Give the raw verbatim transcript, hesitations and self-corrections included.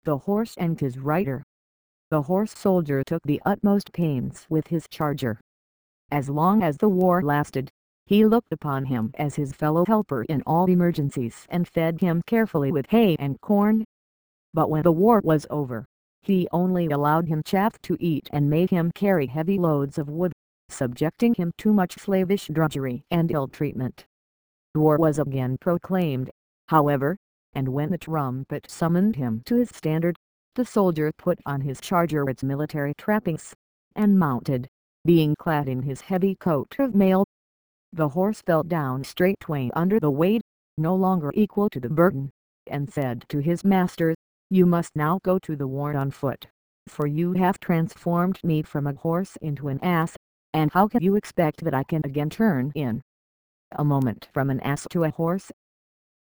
the horse and his rider. The horse soldier took the utmost pains with his charger. As long as the war lasted, he looked upon him as his fellow helper in all emergencies and fed him carefully with hay and corn. But when the war was over, he only allowed him chaff to eat and made him carry heavy loads of wood, subjecting him to much slavish drudgery and ill treatment. War was again proclaimed, however, and when the trumpet summoned him to his standard, the soldier put on his charger its military trappings, and mounted, being clad in his heavy coat of mail. The horse fell down straightway under the weight, no longer equal to the burden, and said to his master, "You must now go to the war on foot, for you have transformed me from a horse into an ass, and how can you expect that I can again turn in a moment from an ass to a horse?"